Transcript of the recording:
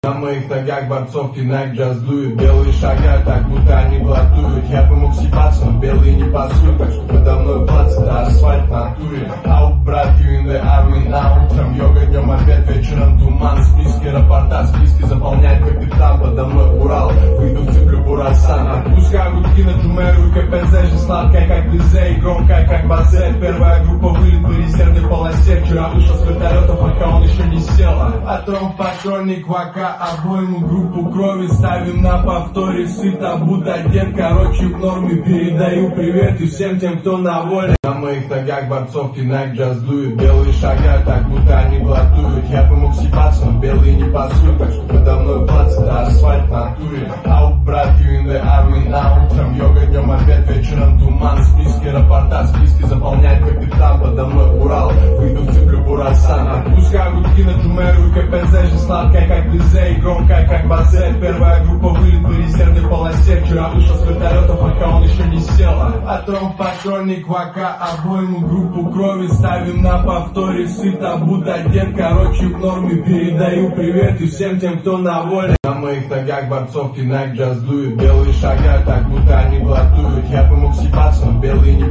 На моих ногах борцовки Nike Just Do It. Белые шага, так будто они блатуют. Я бы мог съебаться, но белые не пасуют. Так что подо мной плац, это асфальт в натуре. Out, брат, you in the army now. Утром йога, днем опять, вечером туман. Списки, рапорта, списки заполняет капитан. Подо мной Урал, выйду в цикл Бурасан. Отпускаю гудки на Джумеру и КПЗ. Же сладкая, как Близе, и громкая, как Базе. Первая группа вылет по резервной полосе. Вчера вышел с вертолета, пока он еще не сел. Потом патронник Вака. Обойму группу крови ставим на повторе. Сыто, будто дед, короче в норме. Передаю привет и всем тем, кто на воле. На моих ногах борцовки Nike Just Do It. Белые шага, так будто они блатуют. Я бы мог съебаться, но белые не пасуют. Так что подо мной плац, это асфальт в натуре. Out, брат, you in the army now. Утром йога, днем опять, вечером туман. Списки, рапорта, списки заполняет капитан. Подо мной Урал, выйду в цикл Бурасан. Отпускаю гудки на Джумеру и КПЗ. Же сладкая, как Близе, и громкая, как Базе. Первая группа вылет по резервной полосе. Вчера вышел с вертолета, пока он еще не сел. Потом патронник Вака. Обойму группу крови ставим на повторе. Сыто, будто дед, короче в норме. Передаю привет и всем тем, кто на воле. На моих ногах борцовки Nike Just Do It. Белые шага, так будто они блатуют. Я бы мог съебаться, но белые не